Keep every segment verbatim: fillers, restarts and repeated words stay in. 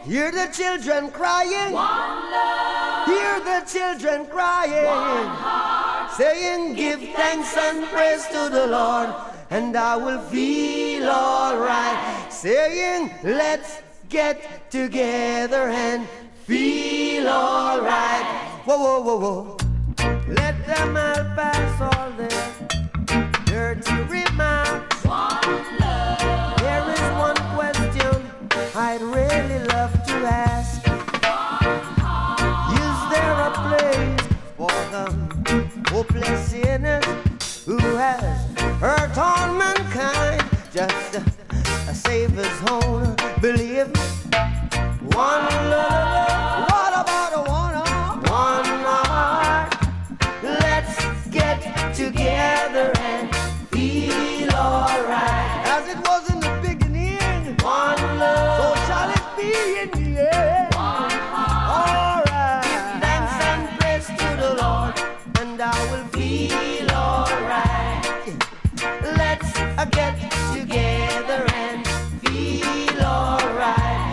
Hear the children crying. One love. Hear the children crying. One heart. Saying, give thanks and praise to the Lord, and I will feel alright. Saying, let's get together and feel alright. Whoa, whoa, whoa, whoa. Let them all pass all their dirty remarks. One love. There is one question I'd really love to ask. One heart. Is there a place for the hopeless sinners who has hurt all mankind? Just a, a Savior's own belief. One love. What about a one heart? One heart. Let's get together and feel alright. As it was in the beginning. One love. So shall it be in the end. One heart. Alright. Give thanks and praise to the Lord, and I will feel alright. Let's uh, get together and feel alright.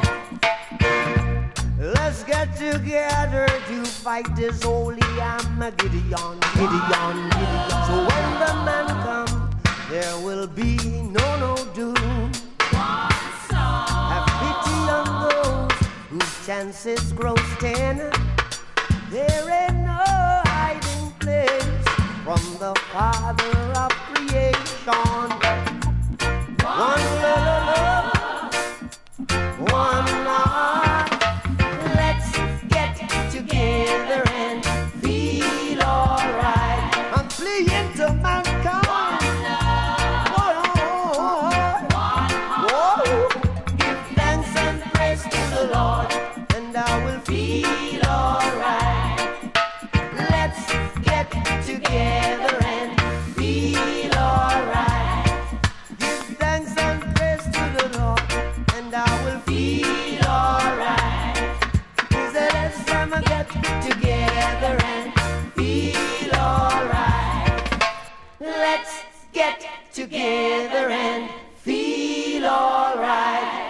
Let's get together to fight this holy Armageddon, Gideon, Gideon. So when the man comes, there will be no, no doom. One song. Have pity on those whose chances grow thin. There ain't no hiding place from the Father of creation. One love, one heart. Let's get together and feel alright. I'm fleeing to mankind. One love. One heart. Whoa. Give thanks and praise to the Lord, and I will feel alright. Let's get together and feel alright. Give thanks and praise to the Lord, and I will feel alright. He said, let's come and get together and feel alright. Let's get together and feel alright.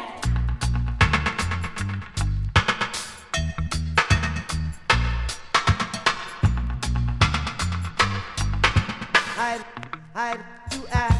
I'd, I'd to ask.